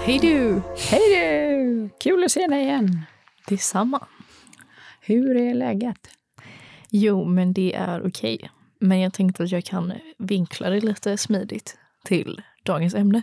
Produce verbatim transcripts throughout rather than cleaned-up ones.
Hej du! Hej du! Kul att se dig igen. Detsamma. Hur är läget? Jo, men det är okej. Men jag tänkte att jag kan vinkla det lite smidigt till dagens ämne.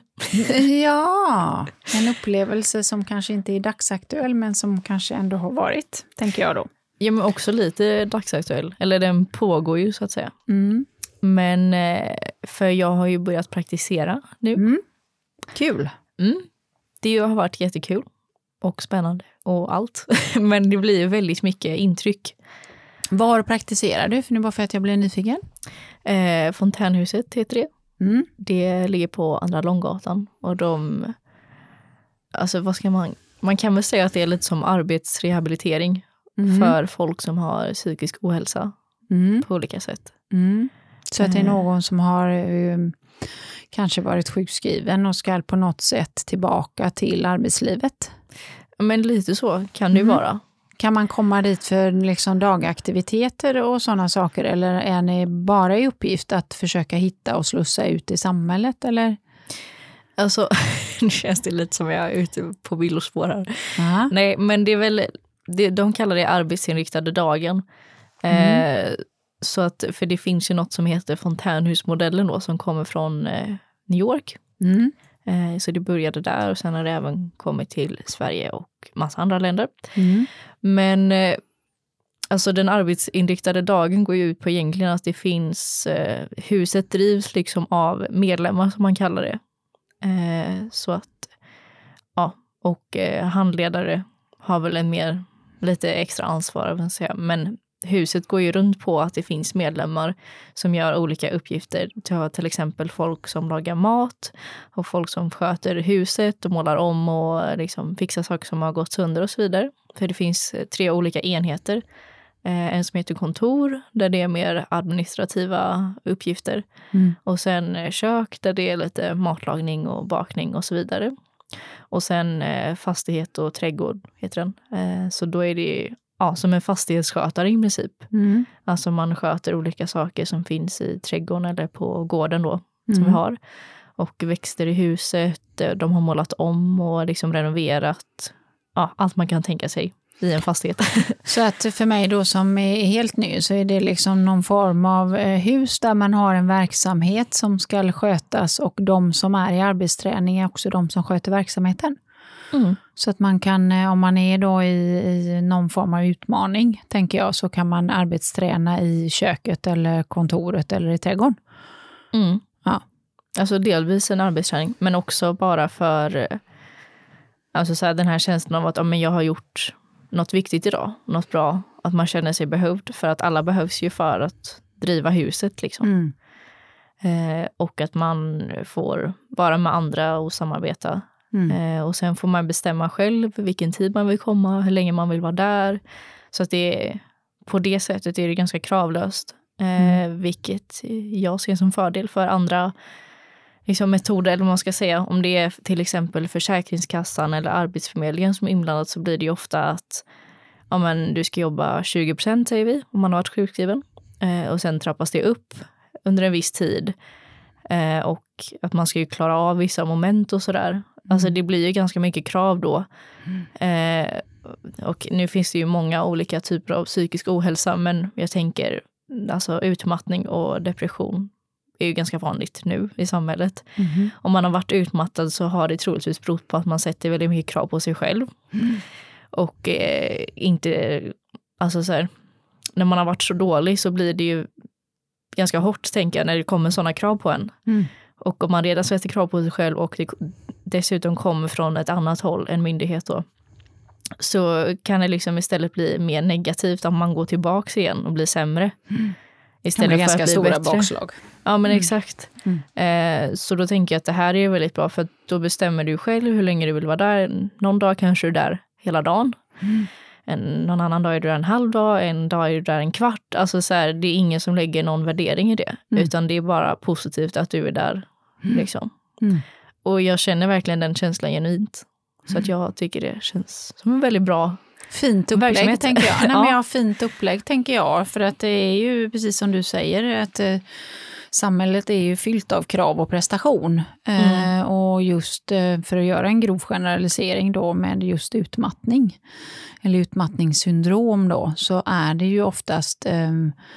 Ja, en upplevelse som kanske inte är dagsaktuell men som kanske ändå har varit, tänker jag då. Ja, men också lite dagsaktuell. Eller den pågår ju så att säga. Mm. Men för jag har ju börjat praktisera nu. Mm. Kul. Mm. Det har varit jättekul och spännande och allt. Men det blir väldigt mycket intryck. Var praktiserar du? För nu bara för att jag blev nyfiken. Eh, Fontänhuset heter det. Mm. Det ligger på Andra Långgatan. Och de... Alltså vad ska man... Man kan väl säga att det är lite som arbetsrehabilitering. Mm. För folk som har psykisk ohälsa. Mm. På olika sätt. Mm. Så att det är någon som har... Um, kanske varit sjukskriven och ska på något sätt tillbaka till arbetslivet. Men lite så kan det ju mm. vara. Kan man komma dit för liksom dagaktiviteter och sådana saker? Eller är ni bara i uppgift att försöka hitta och slussa ut i samhället? Eller? Alltså, nu känns det lite som jag är ute på villospår här. Aha. Nej, men det är väl, det, de kallar det arbetsinriktade dagen. Mm. Eh, Så att, för det finns ju något som heter Fontänhusmodellen då, som kommer från eh, New York. Mm. Eh, så det började där och sen har det även kommit till Sverige och massa andra länder. Mm. Men eh, alltså den arbetsinriktade dagen går ju ut på egentligen att det finns, eh, huset drivs liksom av medlemmar som man kallar det. Eh, så att, ja, och eh, handledare har väl en mer, lite extra ansvar, jag vill säga, men huset går ju runt på att det finns medlemmar som gör olika uppgifter. Du har till exempel folk som lagar mat och folk som sköter huset och målar om och liksom fixar saker som har gått sönder och så vidare. För det finns tre olika enheter. Eh, en som heter kontor där det är mer administrativa uppgifter. Mm. Och sen kök där det är lite matlagning och bakning och så vidare. Och sen eh, fastighet och trädgård heter den. Eh, så då är det ja, som en fastighetsskötare i princip. Mm. Alltså man sköter olika saker som finns i trädgården eller på gården då, mm. som vi har. Och växter i huset, de har målat om och liksom renoverat. Ja, allt man kan tänka sig i en fastighet. Så att för mig då som är helt ny så är det liksom någon form av hus där man har en verksamhet som ska skötas och de som är i arbetsträning är också de som sköter verksamheten. Mm. Så att man kan, om man är då i, i någon form av utmaning, tänker jag, så kan man arbetsträna i köket eller kontoret eller i trädgården. Mm. Ja. Alltså delvis en arbetsträning, men också bara för alltså så här, den här känslan av att ja, men jag har gjort något viktigt idag, något bra, att man känner sig behövd, för att alla behövs ju för att driva huset liksom. Mm. Eh, och att man får vara med andra och samarbeta. Mm. Eh, och sen får man bestämma själv vilken tid man vill komma, hur länge man vill vara där. Så att det är, på det sättet är det ganska kravlöst. Eh, mm. Vilket jag ser som fördel för andra liksom, metoder, eller vad man ska säga. Om det är till exempel Försäkringskassan eller Arbetsförmedlingen som är inblandat, så blir det ju ofta att ja, men, du ska jobba tjugo procent säger vi, om man har varit sjukskriven. Eh, och sen trappas det upp under en viss tid. Eh, och att man ska ju klara av vissa moment och sådär. Mm. Alltså det blir ju ganska mycket krav då. Mm. Eh, och nu finns det ju många olika typer av psykisk ohälsa, men jag tänker alltså utmattning och depression är ju ganska vanligt nu i samhället. Mm. Om man har varit utmattad så har det troligtvis berott på att man sätter väldigt mycket krav på sig själv. Mm. Och eh, inte, alltså så här, när man har varit så dålig så blir det ju ganska hårt, tänker jag, när det kommer sådana krav på en. Mm. Och om man redan sätter krav på sig själv och det dessutom kommer från ett annat håll, en myndighet då, så kan det liksom istället bli mer negativt om man går tillbaka igen och blir sämre. Mm. Istället det för ganska att bli stora bättre. bakslag. Ja, men mm. exakt. Mm. Eh, så då tänker jag att det här är väldigt bra, för att då bestämmer du själv hur länge du vill vara där. Någon dag kanske du är där hela dagen. Mm. En, någon annan dag är du där en halv dag, en dag är du där en kvart. Alltså så här, det är ingen som lägger någon värdering i det. Mm. Utan det är bara positivt att du är där. Mm. Liksom. Mm. Och jag känner verkligen den känslan genuint. Så mm. att jag tycker det känns som en väldigt bra fint upplägg, verksamhet. Tänker jag. Nej, men jag har fint upplägg, tänker jag. För att det är ju precis som du säger, att eh, samhället är ju fyllt av krav och prestation. Mm. Eh, och just eh, för att göra en grov generalisering då med just utmattning eller utmattningssyndrom då, så är det ju oftast eh,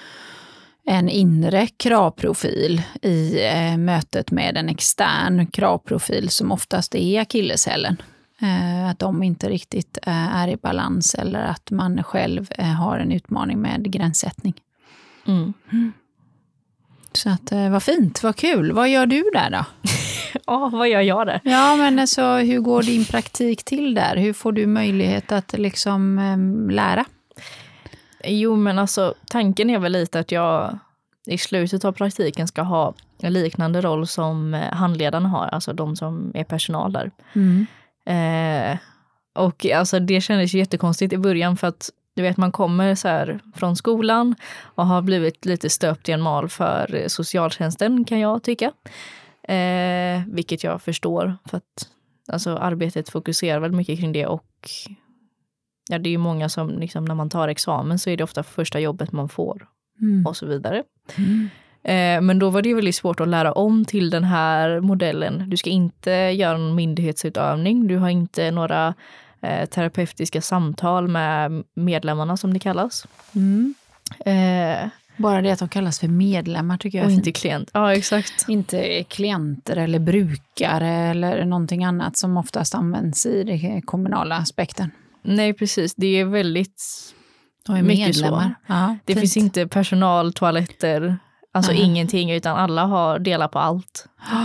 en inre kravprofil i eh, mötet med en extern kravprofil som oftast är akilleshälen. Eh, att de inte riktigt eh, är i balans eller att man själv eh, har en utmaning med gränssättning. Mm. Mm. Så att, eh, vad fint, vad kul. Vad gör du där då? Ja, vad gör jag där? Ja, men alltså, hur går din praktik till där? Hur får du möjlighet att liksom eh, lära? Jo, men alltså tanken är väl lite att jag i slutet av praktiken ska ha en liknande roll som handledarna har, alltså de som är personal där. Mm. Eh, och alltså det kändes jättekonstigt i början för att du vet man kommer så här från skolan och har blivit lite stöpt i en mal för socialtjänsten kan jag tycka. Eh, vilket jag förstår för att alltså arbetet fokuserar väl mycket kring det och ja, det är ju många som liksom, när man tar examen så är det ofta första jobbet man får Mm. och så vidare. Mm. Eh, men då var det ju väldigt svårt att lära om till den här modellen. Du ska inte göra någon myndighetsutövning. Du har inte några eh, terapeutiska samtal med medlemmarna som det kallas. Mm. Eh, Bara det att de kallas för medlemmar tycker jag är och fint. inte klient. Ja, exakt. Inte klienter eller brukare eller någonting annat som oftast används i den kommunala aspekten. Nej, precis. Det är väldigt Och är mycket medlemmar. så. Ja, det fint. finns inte personal, toaletter, alltså Nej. ingenting utan alla har delat på allt.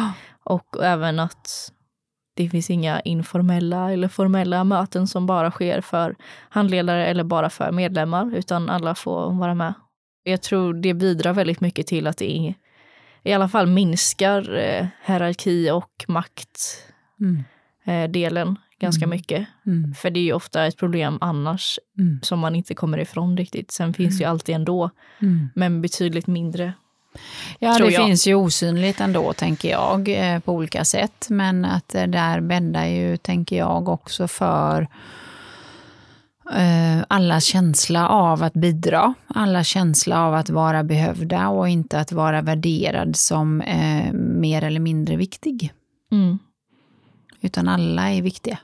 Och även att det finns inga informella eller formella möten som bara sker för handledare eller bara för medlemmar utan alla får vara med. Jag tror det bidrar väldigt mycket till att det är, i alla fall minskar eh, hierarki och maktdelen Mm. eh, ganska Mm. mycket. Mm. För det är ju ofta ett problem annars Mm. som man inte kommer ifrån riktigt. Sen finns Mm. ju alltid ändå, Mm. men betydligt mindre. Ja, tror det jag. finns ju osynligt ändå, tänker jag, eh, på olika sätt. Men att det där bäddar ju, tänker jag, också för eh, alla känsla av att bidra. Alla känsla av att vara behövda och inte att vara värderad som eh, mer eller mindre viktig. Mm. Utan alla är viktiga.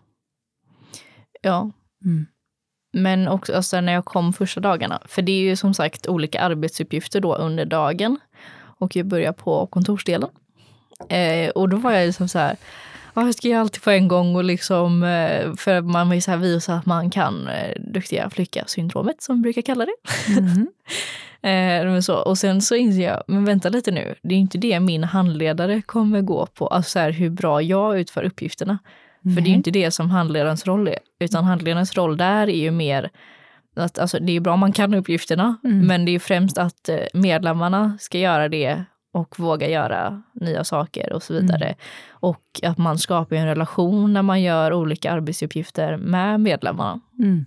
Ja. Mm. Men också alltså, när jag kom första dagarna. För det är ju som sagt olika arbetsuppgifter då under dagen. Och jag börjar på kontorsdelen. Eh, och då var jag liksom så här. Ja, jag ska göra alltid på en gång. Och liksom, eh, för man vill så här visa att man kan eh, duktiga flicka-syndromet som vi brukar kalla det. Mm. eh, men så. Och sen så inser jag, men vänta lite nu. Det är inte det min handledare kommer gå på. Alltså så här, hur bra jag utför uppgifterna. För Nej. det är ju inte det som handledarens roll är. Utan handledarens roll där är ju mer att alltså, det är bra om man kan uppgifterna. Mm. Men det är ju främst att medlemmarna ska göra det och våga göra nya saker och så vidare. Mm. Och att man skapar en relation när man gör olika arbetsuppgifter med medlemmarna. Mm.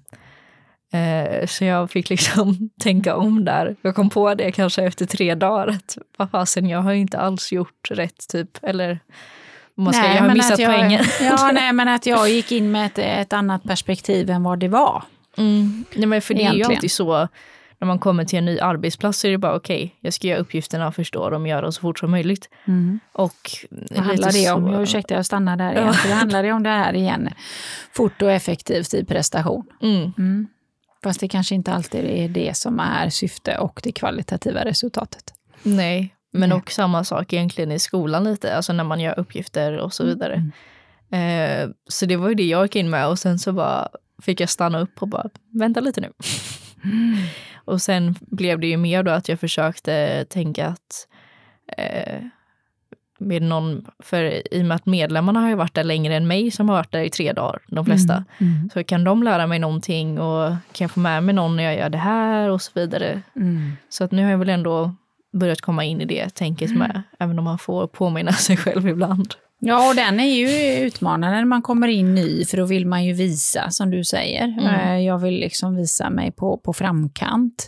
Eh, så jag fick liksom tänka om där. Jag kom på det kanske efter tre dagar. Att, vad fasen, jag har inte alls gjort rätt typ. Eller man ska, Nej, jag har men missat att jag, poängen. Ja, nej, men att jag gick in med ett, ett annat perspektiv än vad det var. Mm. Nej, men för det är ju Egentligen. alltid så när man kommer till en ny arbetsplats så är det bara okej, okay, jag ska göra uppgifterna och förstå dem och göra dem så fort som möjligt. Mm. Och Vad handlar det om? Jag ursäkta, jag stannar där igen. För det handlar det om det här igen. Fort och effektivt i prestation. Mm. Mm. Fast det kanske inte alltid är det som är syfte och det kvalitativa resultatet. Nej, men Nej. också samma sak egentligen i skolan lite, alltså när man gör uppgifter och så vidare. Mm. Eh, så det var ju det jag gick in med och sen så bara fick jag stanna upp och bara, vänta lite nu. Mm. Och sen blev det ju mer då att jag försökte tänka att eh, med någon, för i och med att medlemmarna har ju varit där längre än mig som har varit där i tre dagar, de flesta. Mm. Mm. Så kan de lära mig någonting och kan jag få med mig någon när jag gör det här och så vidare. Mm. Så att nu har jag väl ändå börjat komma in i det tänket med, mm. även om man får påminna sig själv ibland. Ja, och den är ju utmanande när man kommer in ny, för då vill man ju visa, som du säger. Mm. Jag vill liksom visa mig på, på framkant.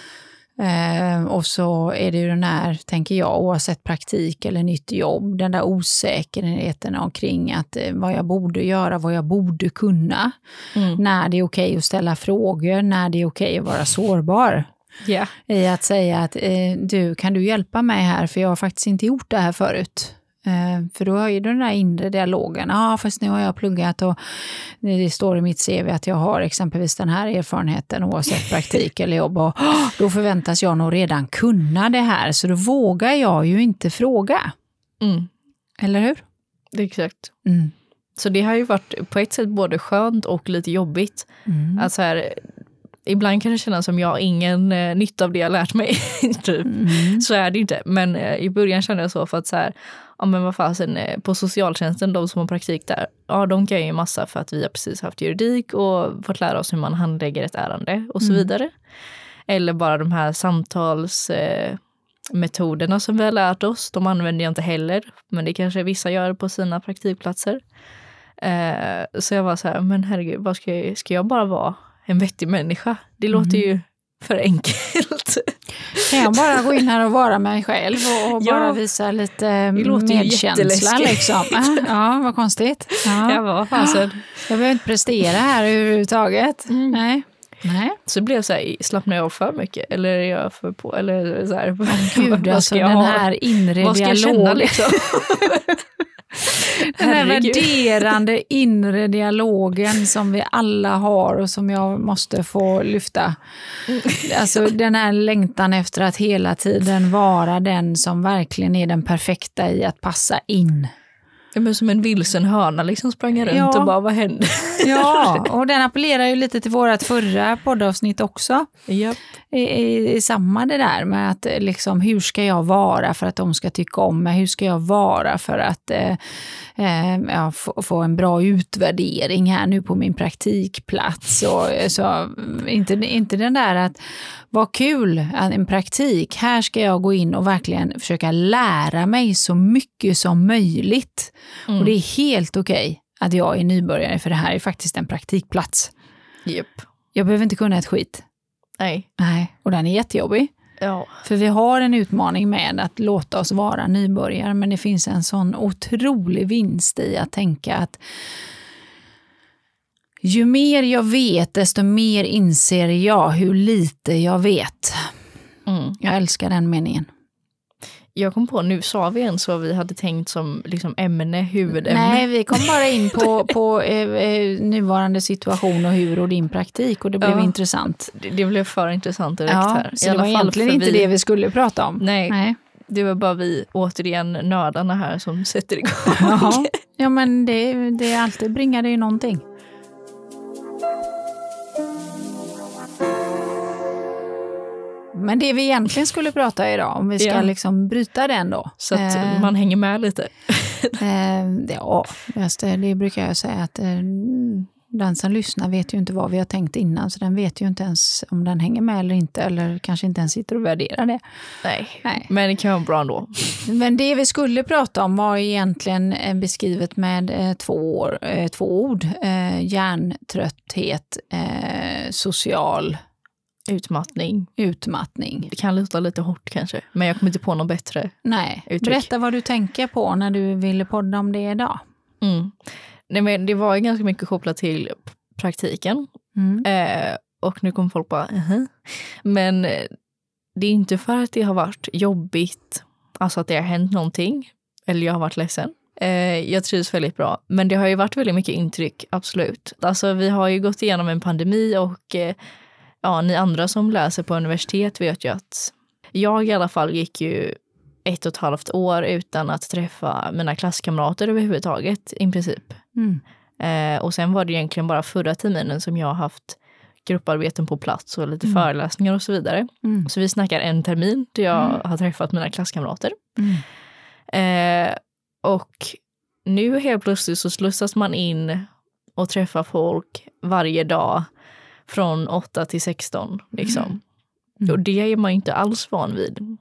Eh, och så är det ju den här, tänker jag, oavsett praktik eller nytt jobb, den där osäkerheten omkring att eh, vad jag borde göra, vad jag borde kunna. Mm. När det är okej att ställa frågor, när det är okej att vara sårbar. Yeah. I att säga att eh, du, kan du hjälpa mig här, för jag har faktiskt inte gjort det här förut. Eh, för då har ju den där inre dialogen, ja ah, fast nu har jag pluggat och det står i mitt C V att jag har exempelvis den här erfarenheten oavsett praktik eller jobb, och oh, då förväntas jag nog redan kunna det här, så då vågar jag ju inte fråga. Mm. Eller hur? Det är exakt. Mm. Så det har ju varit på ett sätt både skönt och lite jobbigt. Mm. Att så här, ibland kan det kännas som jag har ingen eh, nytta av det jag lärt mig. typ. Mm. Så är det inte. Men eh, i början kände jag så, för att så här, ja men vad fasen, eh, på socialtjänsten, de som har praktik där, ja de kan ju massa för att vi har precis haft juridik och fått lära oss hur man handlägger ett ärende och så mm. vidare. Eller bara de här samtalsmetoderna eh, som vi har lärt oss, de använder jag inte heller. Men det kanske vissa gör på sina praktikplatser. Eh, så jag var så här, men herregud, vad ska jag, ska jag bara vara en vettig människa? Det mm. låter ju för enkelt. Kan jag bara gå in här och vara mig själv och, och bara ja, visa lite medkänsla liksom? Ja, vad konstigt. Ja. Jag var fasen. Jag behöver inte prestera här överhuvudtaget. Mm. Nej. Nej. Så blev jag så här, slappnar jag av för mycket? Eller är jag för på? Eller så här, oh, Gud, alltså den ha? här inre vad ska jag dialog. Känna, liksom? Den här värderande inre dialogen som vi alla har och som jag måste få lyfta. Alltså den här längtan efter att hela tiden vara den som verkligen är den perfekta i att passa in. Ja, men som en vilsen hörna liksom sprang runt ja. och bara, vad hände? Ja, och den appellerar ju lite till vårat förra poddavsnitt också. Yep. I, i, i samma det där med att liksom, hur ska jag vara för att de ska tycka om mig? Hur ska jag vara för att eh, eh, ja, få, få en bra utvärdering här nu på min praktikplats? Och, så, inte, inte den där att, vad kul, en praktik. Här ska jag gå in och verkligen försöka lära mig så mycket som möjligt. Mm. Och det är helt okej att jag är nybörjare, för det här är faktiskt en praktikplats. Yep. Jag behöver inte kunna ett skit. Nej. Nej, och den är jättejobbig. Ja. För vi har en utmaning med att låta oss vara nybörjare, men det finns en sån otrolig vinst i att tänka att ju mer jag vet, desto mer inser jag hur lite jag vet. Mm. Jag älskar den meningen. Jag kom på, nu sa vi en så vi hade tänkt som liksom ämne, huvudämne. Nej, vi kom bara in på, på eh, nuvarande situation och hur och din praktik, och det blev ja, intressant. Det, det blev för intressant direkt ja, här. Så I det var egentligen inte vi... det vi skulle prata om. Nej, Nej, det var bara vi återigen nördarna här som sätter igång. Jaha. Ja, men det, det är alltid bringar det ju någonting. Men det vi egentligen skulle prata idag, om vi ska ja. liksom bryta den då. Så att eh, man hänger med lite. eh, ja, just det, det brukar jag säga att eh, den som lyssnar vet ju inte vad vi har tänkt innan. Så den vet ju inte ens om den hänger med eller inte. Eller kanske inte ens sitter och värderar det. Nej, Nej. men det kan vara bra ändå. Men det vi skulle prata om var egentligen beskrivet med eh, två, år, eh, två ord. Eh, hjärntrötthet, eh, social... Utmattning. Utmattning. Det kan låta lite hårt kanske, men jag kommer inte på något bättre. Nej, uttryck. Berätta vad du tänker på när du ville podda om det idag. Mm. Nej, men det var ju ganska mycket kopplat till praktiken. Mm. Eh, och nu kommer folk bara, uh-huh. Men det är inte för att det har varit jobbigt, alltså att det har hänt någonting, eller jag har varit ledsen. Eh, jag trivs väldigt bra, men det har ju varit väldigt mycket intryck, absolut. Alltså vi har ju gått igenom en pandemi och eh, ja, ni andra som läser på universitet vet ju att jag i alla fall gick ju ett och ett halvt år utan att träffa mina klasskamrater överhuvudtaget i princip. Mm. Eh, och sen var det egentligen bara förra terminen som jag har haft grupparbeten på plats och lite mm. föreläsningar och så vidare. Mm. Så vi snackar en termin där jag mm. har träffat mina klasskamrater. Mm. Eh, och nu helt plötsligt så slussas man in och träffar folk varje dag från åtta till sexton liksom. Mm. Mm. Och det är man inte alls van vid.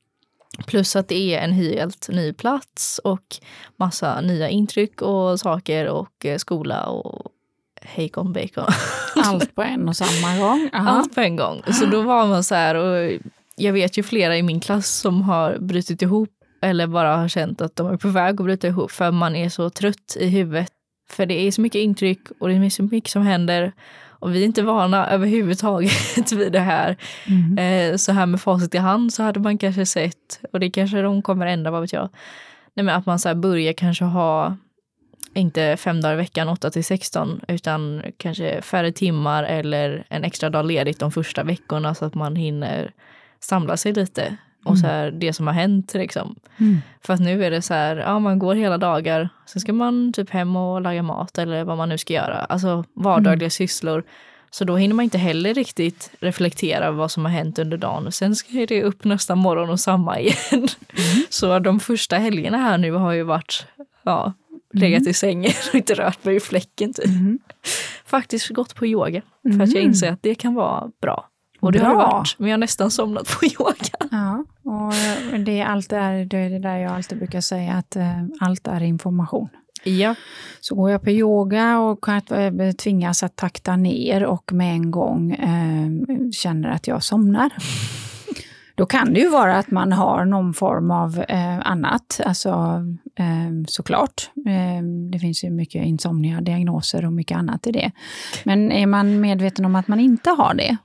Plus att det är en helt ny plats och massa nya intryck och saker och skola och hejkon bacon. Allt på en och samma gång. Aha. Allt på en gång. Så då var man så här, och jag vet ju flera i min klass som har brutit ihop eller bara har känt att de är på väg att bryta ihop för man är så trött i huvudet. För det är så mycket intryck och det är så mycket som händer. Och vi är inte vana överhuvudtaget vid det här. Mm. Eh, så här med facit i hand så hade man kanske sett, och det kanske de kommer ändra, vad vet jag. Nej, men att man så här börjar kanske ha inte fem dagar i veckan, åtta till sexton, utan kanske färre timmar eller en extra dag ledigt de första veckorna så att man hinner samla sig lite. Och så här, det som har hänt liksom. Mm. För att nu är det så här, ja, man går hela dagar. Sen ska man typ hem och laga mat eller vad man nu ska göra. Alltså vardagliga mm. sysslor. Så då hinner man inte heller riktigt reflektera vad som har hänt under dagen. Och sen ska det upp nästa morgon och samma igen. Mm. Så de första helgerna här nu har ju varit, ja, legat mm. i sängen och inte rört mig i fläcken typ. Mm. Faktiskt gått på yoga. Mm. För att jag inser att det kan vara bra. Och det bra. Har varit, men jag har nästan somnat på yoga. Ja, och det är, allt är, det är det där jag alltid brukar säga, att eh, allt är information. Ja. Så går jag på yoga och tvingas att takta ner och med en gång eh, känner att jag somnar. Då kan det ju vara att man har någon form av eh, annat, alltså eh, såklart. Eh, det finns ju mycket insomnia, diagnoser och mycket annat i det. Men är man medveten om att man inte har det,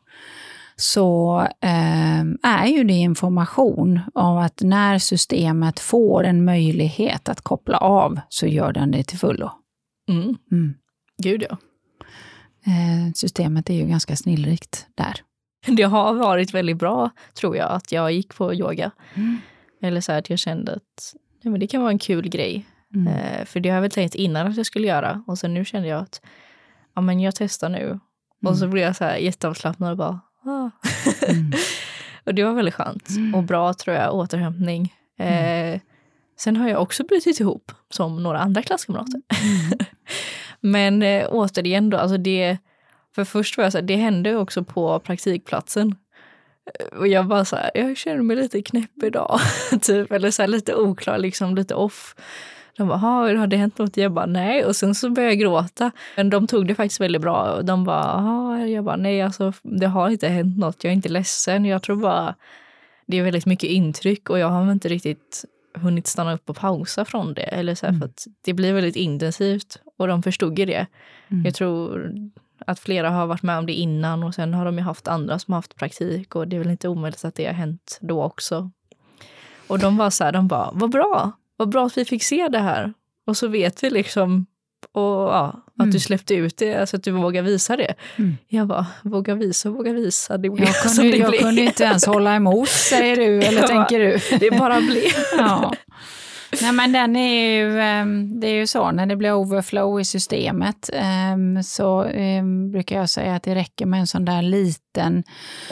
så eh, är ju det information om att när systemet får en möjlighet att koppla av så gör den det till fullo. Mm. Mm. Gud ja. Eh, systemet är ju ganska snillrikt där. Det har varit väldigt bra, tror jag, att jag gick på yoga. Mm. Eller så här att jag kände att ja, men det kan vara en kul grej. Mm. Eh, för det har jag väl tänkt innan att jag skulle göra. Och sen nu kände jag att ja, men jag testar nu. Mm. Och så blev jag så här jätteavslappnad och bara ah. Mm. Och det var väldigt skönt. Mm. Och bra, tror jag, återhämtning. Mm. Eh, sen har jag också brutit ihop som några andra klasskamrater. Mm. Men eh, återigen då, alltså det... För först var jag så här, det hände också på praktikplatsen. Och jag bara så här, jag känner mig lite knäpp idag. typ, eller så här lite oklar, liksom lite off. De bara, har det hänt något? Jag bara, nej. Och sen så började jag gråta. Men de tog det faktiskt väldigt bra. Och de bara, jag bara, nej, alltså det har inte hänt något. Jag är inte ledsen. Jag tror bara, det är väldigt mycket intryck. Och jag har inte riktigt hunnit stanna upp och pausa från det. Eller så här, mm. för att det blir väldigt intensivt. Och de förstod ju det. Mm. Jag tror att flera har varit med om det innan. Och sen har de ju haft andra som har haft praktik. Och det är väl inte omöjligt att det har hänt då också. Och de var så här, de bara, vad bra. Vad bra att vi fick se det här. Och så vet vi liksom och, ja, att mm. du släppte ut det. Alltså att du vågar visa det. Mm. Jag bara, våga visa, våga visa. Det blev, jag kunde, det jag blev. kunde inte ens hålla emot, säger du. Eller tänker du? Det bara blev. Ja. Nej, men den är ju, det är ju så, när det blir overflow i systemet så brukar jag säga att det räcker med en sån där liten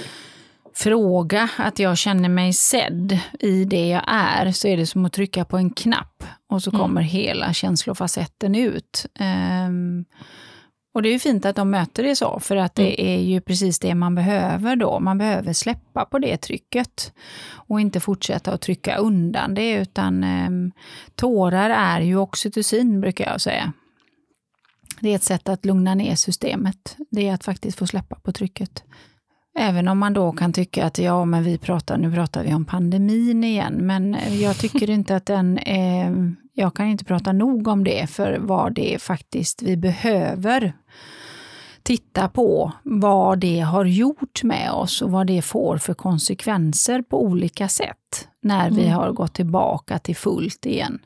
fråga, att jag känner mig sedd i det jag är, så är det som att trycka på en knapp och så kommer mm. hela känslofacetten ut. Um, och det är ju fint att de möter det så, för att det är ju precis det man behöver då. Man behöver släppa på det trycket och inte fortsätta att trycka undan det, utan um, tårar är ju oxytocin, brukar jag säga. Det är ett sätt att lugna ner systemet. Det är att faktiskt få släppa på trycket. Även om man då kan tycka att ja, men vi pratar, nu pratar vi om pandemin igen. Men jag tycker inte att den är, jag kan inte prata nog om det, för vad det är faktiskt vi behöver titta på. Vad det har gjort med oss och vad det får för konsekvenser på olika sätt när vi har gått tillbaka till fullt igen.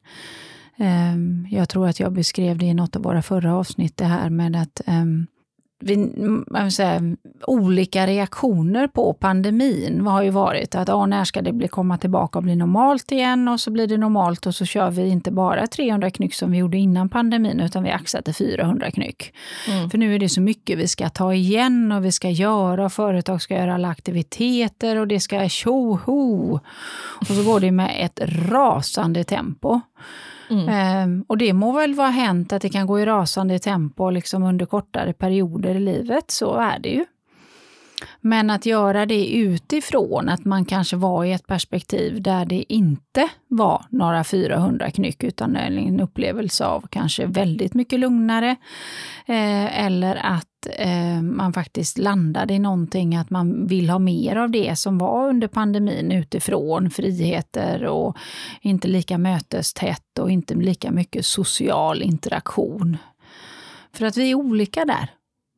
Jag tror att jag beskrev det i något av våra förra avsnitt, det här med att Vi, jag vill säga, olika reaktioner på pandemin har ju varit att ah, när ska det bli, komma tillbaka och bli normalt igen, och så blir det normalt och så kör vi inte bara trehundra knyck som vi gjorde innan pandemin, utan vi axar till fyrahundra knyck. Mm. För nu är det så mycket vi ska ta igen och vi ska göra, och företag ska göra alla aktiviteter och det ska tjoho. Och så går det med ett rasande tempo. Mm. Um, och det må väl vara hänt att det kan gå i rasande tempo liksom under kortare perioder i livet, så är det ju. Men att göra det utifrån att man kanske var i ett perspektiv där det inte var några fyrahundra knyck, utan en upplevelse av kanske väldigt mycket lugnare, eh, eller att eh, man faktiskt landade i någonting, att man vill ha mer av det som var under pandemin utifrån, friheter och inte lika mötestätt och inte lika mycket social interaktion. För att vi är olika där.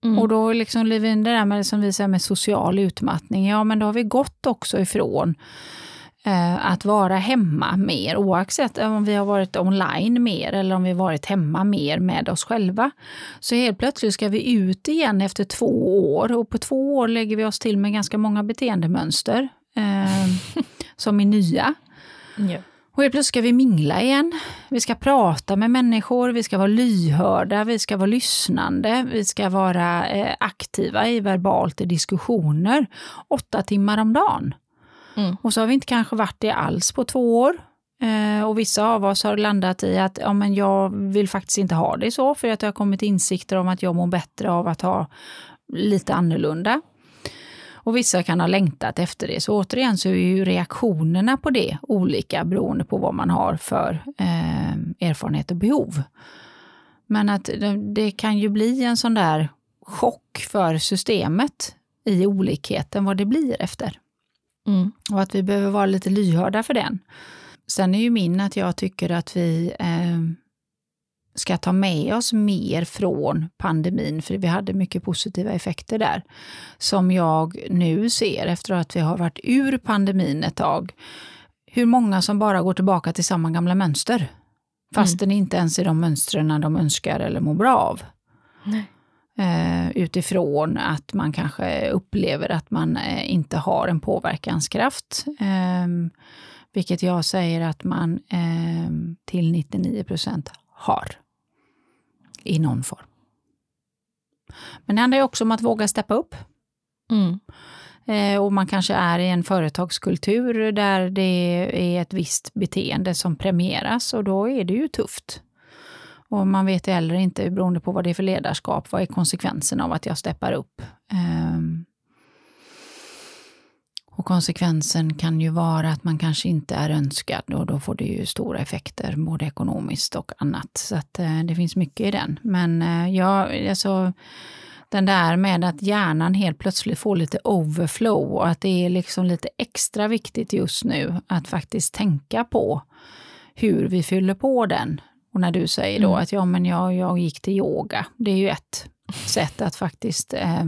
Mm. Och då liksom lever vi in det där med, som vi säger, med social utmattning. Ja, men då har vi gått också ifrån eh, att vara hemma mer, oavsett om vi har varit online mer eller om vi har varit hemma mer med oss själva. Så helt plötsligt ska vi ut igen efter två år, och på två år lägger vi oss till med ganska många beteendemönster eh, som är nya. Ja. Och helt plötsligt ska vi mingla igen. Vi ska prata med människor, vi ska vara lyhörda, vi ska vara lyssnande, vi ska vara eh, aktiva i verbalt i diskussioner åtta timmar om dagen. Mm. Och så har vi inte kanske varit det alls på två år. Eh, och vissa av oss har landat i att ja, men jag vill faktiskt inte ha det så, för att jag har kommit insikter om att jag mår bättre av att ha lite annorlunda. Och vissa kan ha längtat efter det. Så återigen så är ju reaktionerna på det olika beroende på vad man har för eh, erfarenhet och behov. Men att det, det kan ju bli en sån där chock för systemet i olikheten vad det blir efter. Mm. Och att vi behöver vara lite lyhörda för den. Sen är ju min att jag tycker att vi eh, ska ta med oss mer från pandemin, för vi hade mycket positiva effekter där. Som jag nu ser efter att vi har varit ur pandemin ett tag. Hur många som bara går tillbaka till samma gamla mönster. Fast mm. det inte ens är de mönstren de önskar eller mår bra av. Nej. Uh, utifrån att man kanske upplever att man uh, inte har en påverkanskraft. Uh, vilket jag säger att man uh, till nittionio procent har. I någon form. Men det handlar ju också om att våga steppa upp. Mm. Uh, och man kanske är i en företagskultur där det är ett visst beteende som premieras. Och då är det ju tufft. Och man vet heller inte, beroende på vad det är för ledarskap, vad är konsekvensen av att jag steppar upp. Um, och konsekvensen kan ju vara att man kanske inte är önskad, och då får det ju stora effekter både ekonomiskt och annat. Så att uh, det finns mycket i den. Men uh, ja, alltså, den där med att hjärnan helt plötsligt får lite overflow, och att det är liksom lite extra viktigt just nu att faktiskt tänka på hur vi fyller på den. Och när du säger då mm. att ja, men jag, jag gick till yoga. Det är ju ett sätt att faktiskt eh,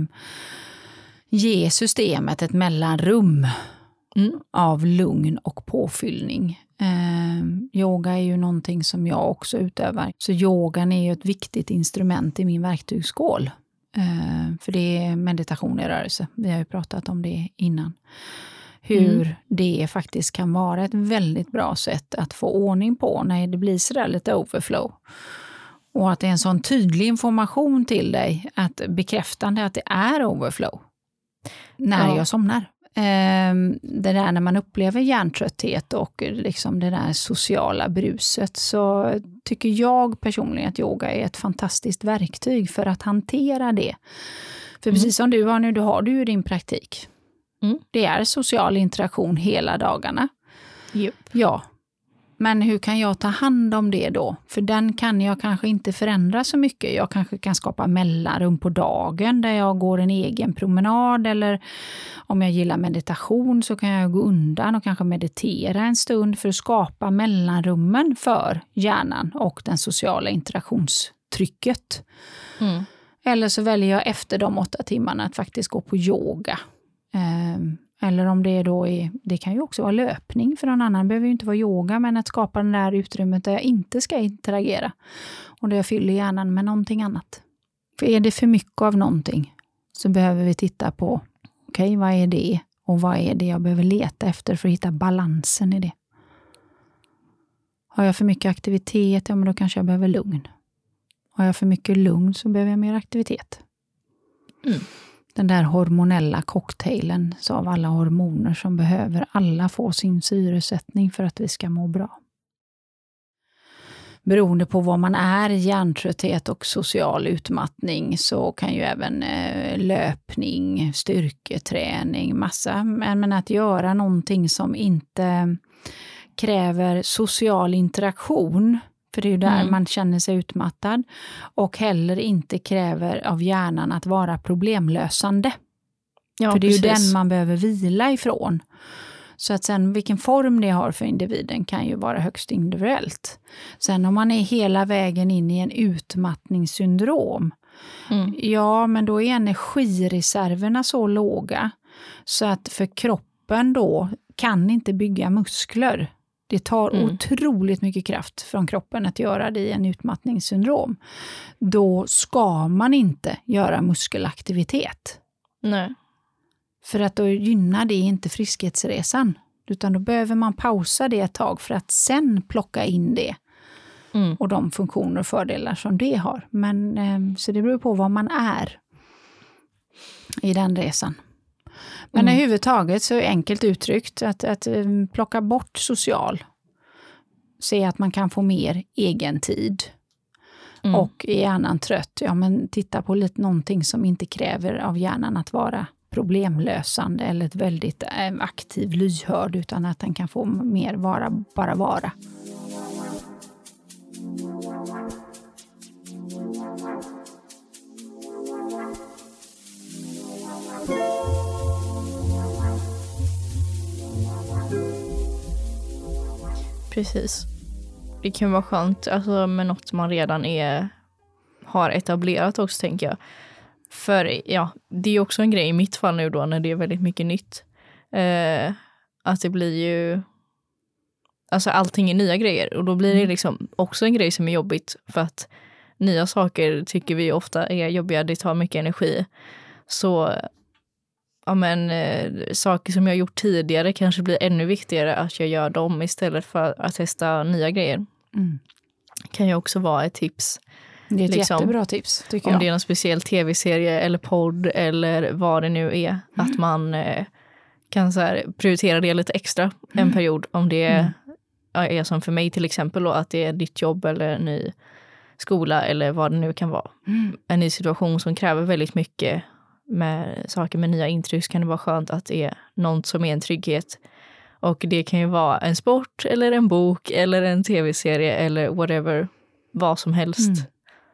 ge systemet ett mellanrum mm. av lugn och påfyllning. Eh, yoga är ju någonting som jag också utövar. Så yogan är ju ett viktigt instrument i min verktygsskål. Eh, för det är meditation i rörelse. Vi har ju pratat om det innan. Hur mm. det faktiskt kan vara ett väldigt bra sätt att få ordning på när det blir sådär lite overflow. Och att det är en sån tydlig information till dig, att bekräftande att det är overflow när ja. jag somnar. Ehm, det där när man upplever hjärntrötthet och liksom det där sociala bruset, så tycker jag personligen att yoga är ett fantastiskt verktyg för att hantera det. För mm. precis som du har nu, då har du ju din praktik. Mm. Det är social interaktion hela dagarna. Yep. Ja. Men hur kan jag ta hand om det då? För den kan jag kanske inte förändra så mycket. Jag kanske kan skapa mellanrum på dagen där jag går en egen promenad. Eller om jag gillar meditation så kan jag gå undan och kanske meditera en stund för att skapa mellanrummen för hjärnan och den sociala interaktionstrycket. Mm. Eller så väljer jag efter de åtta timmarna att faktiskt gå på yoga. Eller om det då är, det kan ju också vara löpning för någon annan, behöver ju inte vara yoga, men att skapa den där utrymmet där jag inte ska interagera och där jag fyller hjärnan med någonting annat. För är det för mycket av någonting så behöver vi titta på, okej, okay, vad är det och vad är det jag behöver leta efter för att hitta balansen i det. Har jag för mycket aktivitet, ja men då kanske jag behöver lugn. Har jag för mycket lugn så behöver jag mer aktivitet. Mm. Den där hormonella cocktailen så av alla hormoner som behöver alla få sin syresättning för att vi ska må bra. Beroende på vad man är, hjärntrötthet och social utmattning, så kan ju även eh, löpning, styrketräning, massa. Men att göra någonting som inte kräver social interaktion, för det är ju där mm. man känner sig utmattad, och heller inte kräver av hjärnan att vara problemlösande. Ja, för det är precis. Ju den man behöver vila ifrån. Så att sen vilken form det har för individen kan ju vara högst individuellt. Sen om man är hela vägen in i en utmattningssyndrom, Mm. Ja, men då är energireserverna så låga så att för kroppen då kan inte bygga muskler. Det tar mm. otroligt mycket kraft från kroppen att göra det i en utmattningssyndrom. Då ska man inte göra muskelaktivitet. Nej. För att då gynnar det inte friskhetsresan. Utan då behöver man pausa det ett tag för att sen plocka in det. Mm. Och de funktioner och fördelar som det har. Men, eh, så det beror på vad man är i den resan. Men mm. överhuvudtaget så är det enkelt uttryckt att, att um, plocka bort social. Se att man kan få mer egen tid. Mm. Och är hjärnan trött, ja men titta på lite någonting som inte kräver av hjärnan att vara problemlösande eller ett väldigt eh, aktiv lyhörd, utan att den kan få mer vara, bara vara. Precis. Det kan vara skönt alltså, med något man redan är, har etablerat också, tänker jag. För ja, det är också en grej i mitt fall nu då när det är väldigt mycket nytt. Eh, att det blir ju... Alltså allting är nya grejer. Och då blir det liksom också en grej som är jobbigt. För att nya saker tycker vi ofta är jobbiga. Det tar mycket energi. Så... Ja, men, eh, saker som jag gjort tidigare kanske blir ännu viktigare att jag gör dem istället för att testa nya grejer. Mm. Kan ju också vara ett tips. Det är ett liksom, jättebra tips, tycker om jag. det är någon speciell tv-serie eller podd eller vad det nu är. Mm. Att man eh, kan så här, prioritera det lite extra mm. en period. Om det är, mm. är som för mig till exempel då, att det är ditt jobb eller ny skola eller vad det nu kan vara. Mm. En ny situation som kräver väldigt mycket med saker med nya intryck, kan det vara skönt att det är något som är en trygghet. Och det kan ju vara en sport eller en bok eller en tv-serie eller whatever, vad som helst. Mm.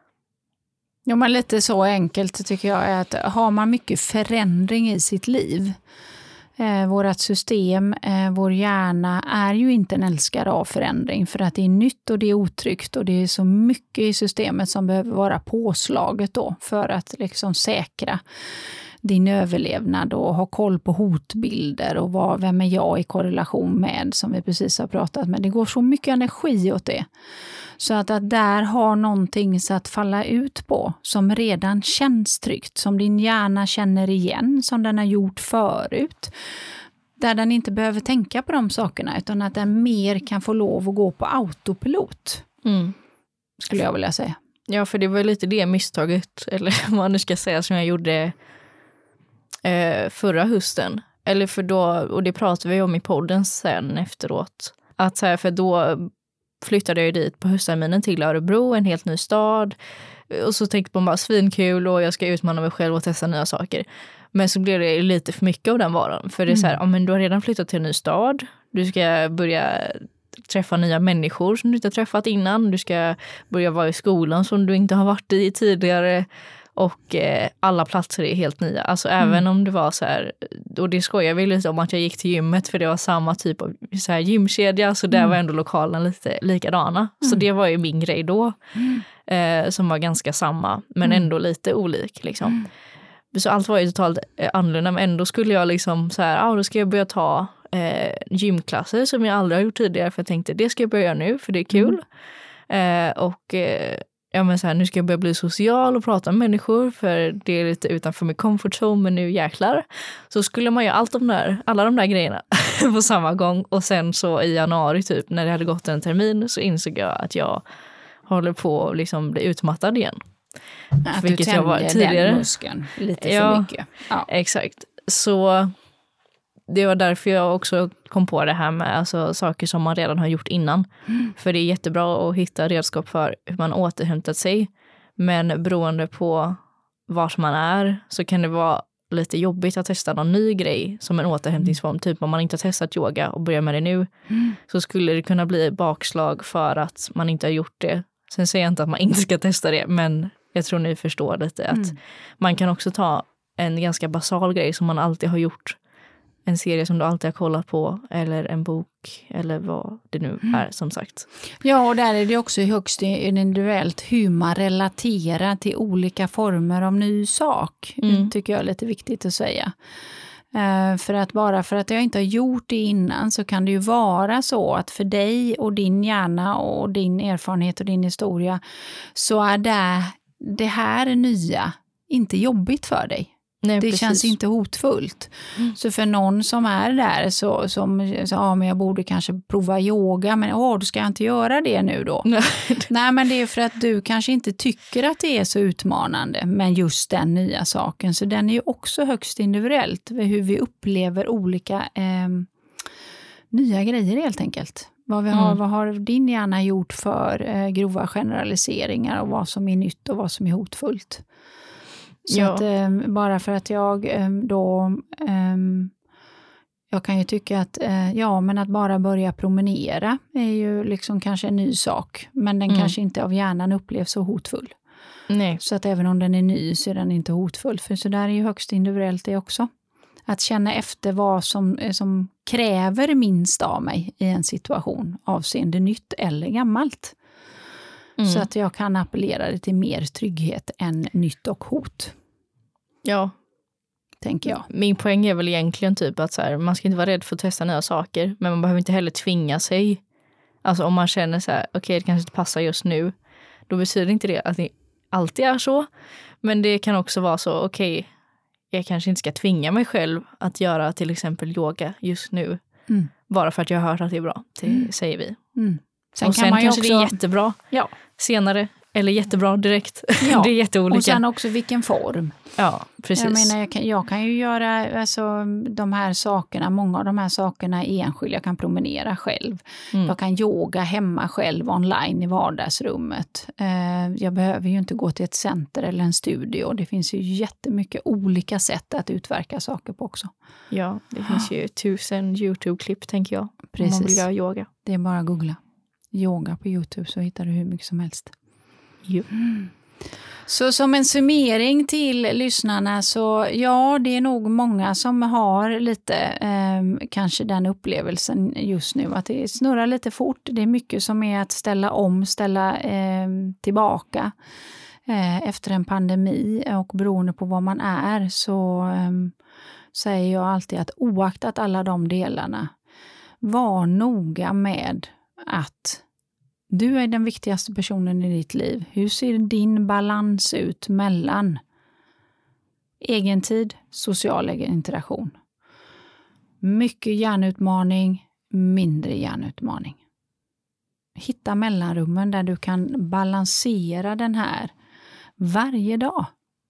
Ja, men lite så enkelt tycker jag är att har man mycket förändring i sitt liv, eh, vårat system, eh, vår hjärna är ju inte en älskare av förändring för att det är nytt och det är otryggt och det är så mycket i systemet som behöver vara påslaget då för att liksom säkra din överlevnad och ha koll på hotbilder och vad, vem är jag i korrelation med, som vi precis har pratat med. Det går så mycket energi åt det. Så att, att där har någonting så att falla ut på som redan känns tryggt, som din hjärna känner igen, som den har gjort förut. Där den inte behöver tänka på de sakerna utan att den mer kan få lov att gå på autopilot. Mm. Skulle jag vilja säga. Ja, för det var lite det misstaget, eller vad man nu ska säga, som jag gjorde eh, förra hösten. Eller för då, och det pratade vi om i podden sen efteråt. Att så här, för då flyttade jag dit på höstterminen till Örebro, en helt ny stad. Och så tänkte man bara svinkul och jag ska utmana mig själv och testa nya saker. Men så blev det lite för mycket av den varan. För det är så här, mm. ja, men du har redan flyttat till en ny stad. Du ska börja träffa nya människor som du inte har träffat innan. Du ska börja vara i skolan som du inte har varit i tidigare. Och eh, alla platser är helt nya. Alltså mm. även om det var så här, och det skojar vi lite om att jag gick till gymmet för det var samma typ av så här gymkedja. Så där mm. var ändå lokalerna lite likadana. Mm. Så det var ju min grej då. Mm. Eh, som var ganska samma men mm. ändå lite olik liksom. Mm. Så allt var ju totalt eh, annorlunda, men ändå skulle jag liksom så här, ja ah, då ska jag börja ta eh, gymklasser som jag aldrig har gjort tidigare, för jag tänkte det ska jag börja nu för det är kul. Mm. Eh, och eh, ja men så här, nu ska jag börja bli social och prata med människor för det är lite utanför min comfort zone, men nu jäklar. Så skulle man göra allt de där, alla de där grejerna på samma gång, och sen så i januari typ när det hade gått en termin så insåg jag att jag håller på att liksom bli utmattad igen. Att vilket du jag var tidigare. Den muskeln lite för ja, mycket. Ja, exakt. Så det var därför jag också kom på det här med alltså, saker som man redan har gjort innan. Mm. För det är jättebra att hitta redskap för hur man återhämtat sig. Men beroende på var man är så kan det vara lite jobbigt att testa någon ny grej som en återhämtningsform. Mm. Typ om man inte har testat yoga och börjar med det nu mm. så skulle det kunna bli bakslag för att man inte har gjort det. Sen säger jag inte att man inte ska testa det, men jag tror ni förstår lite att mm. man kan också ta en ganska basal grej som man alltid har gjort en serie som du alltid har kollat på eller en bok eller vad det nu är som sagt. Ja, och där är det också högst individuellt hur man relaterar till olika former av ny sak. Mm. Det tycker jag är lite viktigt att säga. Uh, för att bara för att jag inte har gjort det innan så kan det ju vara så att för dig och din hjärna och din erfarenhet och din historia så är det, det här nya inte jobbigt för dig. Nej, det precis. Känns inte hotfullt. Mm. Så för någon som är där så, som så, ja, men jag borde kanske prova yoga, men åh, då ska jag inte göra det nu då. Nej. Nej, men det är för att du kanske inte tycker att det är så utmanande med just den nya saken. Så den är ju också högst individuellt hur vi upplever olika eh, nya grejer helt enkelt. Vad, vi har, mm. vad har din hjärna gjort för eh, grova generaliseringar och vad som är nytt och vad som är hotfullt. Så ja. att, eh, bara för att jag eh, då, eh, jag kan ju tycka att, eh, ja men att bara börja promenera är ju liksom kanske en ny sak. Men den mm. kanske inte av hjärnan upplevs så hotfull. Nej. Så att även om den är ny så är den inte hotfull. För så där är ju högst individuellt det också. Att känna efter vad som, som kräver minst av mig i en situation avseende nytt eller gammalt. Mm. Så att jag kan appellera det till mer trygghet än nytt och hot. Ja. Tänker jag. Min poäng är väl egentligen typ att så här, man ska inte vara rädd för att testa nya saker. Men man behöver inte heller tvinga sig. Alltså om man känner så här, okej okay, det kanske inte passar just nu. Då betyder inte det att det alltid är så. Men det kan också vara så, okej, okay, jag kanske inte ska tvinga mig själv att göra till exempel yoga just nu. Mm. Bara för att jag har hört att det är bra, det mm. säger vi. Mm. Sen och sen kan man kanske också... det är jättebra ja. senare. Eller jättebra direkt. Ja. Det är jätteolika. Och sen också vilken form. Ja, precis. Jag menar, jag kan, jag kan ju göra alltså, de här sakerna, många av de här sakerna enskilt. Jag kan promenera själv. Mm. Jag kan yoga hemma själv online i vardagsrummet. Eh, jag behöver ju inte gå till ett center eller en studio. Det finns ju jättemycket olika sätt att utverka saker på också. Ja, det finns ju tusen YouTube-klipp tänker jag. Precis. Om man vill göra yoga. Det är bara att googla. Yoga på YouTube så hittar du hur mycket som helst. Mm. Så som en summering till lyssnarna så ja, det är nog många som har lite eh, kanske den upplevelsen just nu att det snurrar lite fort. Det är mycket som är att ställa om, ställa eh, tillbaka eh, efter en pandemi och beroende på vad man är så eh, säger jag alltid att oaktat alla de delarna var noga med att du är den viktigaste personen i ditt liv. Hur ser din balans ut mellan egentid, social interaktion? Mycket hjärnutmaning, mindre hjärnutmaning. Hitta mellanrummen där du kan balansera den här varje dag.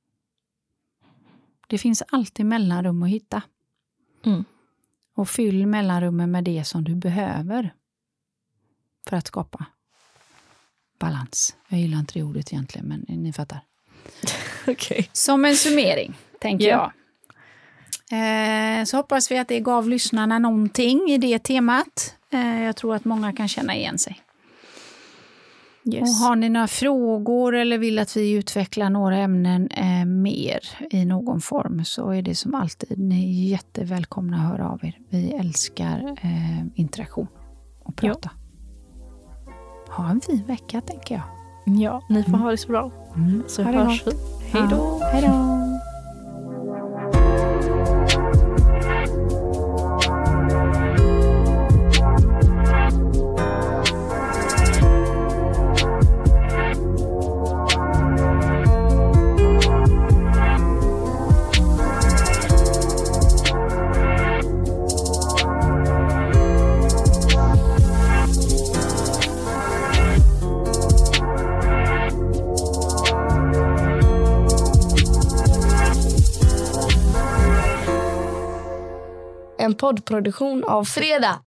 Det finns alltid mellanrum att hitta. Mm. Och fyll mellanrummen med det som du behöver för att skapa balans. Jag gillar inte det ordet egentligen, men ni fattar. Okay. Som en summering, tänker yeah. jag. Eh, så hoppas vi att det gav lyssnarna någonting i det temat. Eh, jag tror att många kan känna igen sig. Yes. Och har ni några frågor eller vill att vi utvecklar några ämnen eh, mer i någon form så är det som alltid, ni är jättevälkomna att höra av er. Vi älskar eh, interaktion och prata. Jo. Ha en fin vecka, tänker jag. Ja, ni får mm. ha det så bra. Mm. Så ha hörs vi. Hej då. Ja, hej då. En poddproduktion av Fredag.